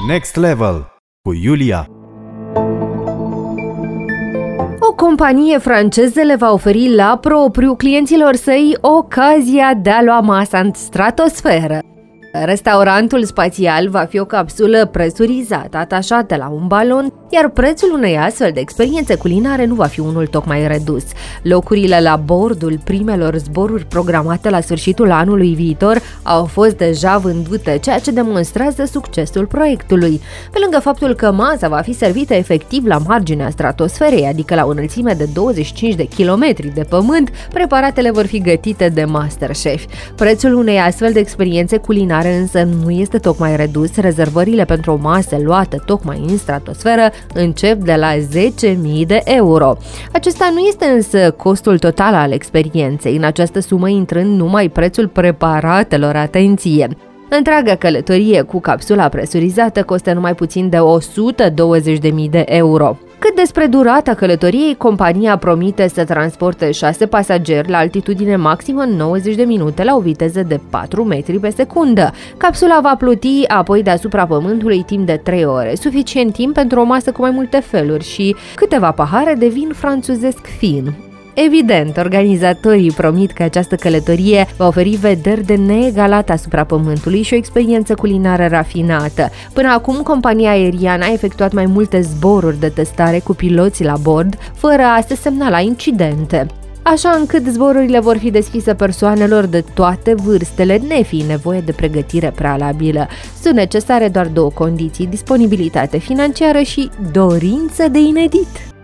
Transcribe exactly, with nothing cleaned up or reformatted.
Next Level cu Iulia. O companie franceză le va oferi la propriu clienților săi ocazia de a lua masa în stratosferă. Restaurantul spațial va fi o capsulă presurizată atașată la un balon, iar prețul unei astfel de experiențe culinare nu va fi unul tocmai redus. Locurile la bordul primelor zboruri programate la sfârșitul anului viitor au fost deja vândute, ceea ce demonstrează succesul proiectului. Pe lângă faptul că masa va fi servită efectiv la marginea stratosferei, adică la o înălțime de douăzeci și cinci de kilometri de pământ, preparatele vor fi gătite de MasterChef. Prețul unei astfel de experiențe culinare însă nu este tocmai redus. Rezervările pentru o masă luată tocmai în stratosferă încep de la zece mii de euro. Acesta nu este însă costul total al experienței, în această sumă intrând numai prețul preparatelor, atenție. Întreaga călătorie cu capsula presurizată costă numai puțin de o sută douăzeci de mii de euro. Cât despre durata călătoriei, compania promite să transporte șase pasageri la altitudine maximă în nouăzeci de minute la o viteză de patru metri pe secundă. Capsula va pluti apoi deasupra pământului timp de trei ore, suficient timp pentru o masă cu mai multe feluri și câteva pahare de vin franțuzesc fin. Evident, organizatorii promit că această călătorie va oferi vederi de neegalat asupra pământului și o experiență culinară rafinată. Până acum, compania aeriană a efectuat mai multe zboruri de testare cu piloți la bord, fără a se semnala incidente, așa încât zborurile vor fi deschise persoanelor de toate vârstele, nefiind nevoie de pregătire prealabilă. Sunt necesare doar două condiții: disponibilitate financiară și dorință de inedit.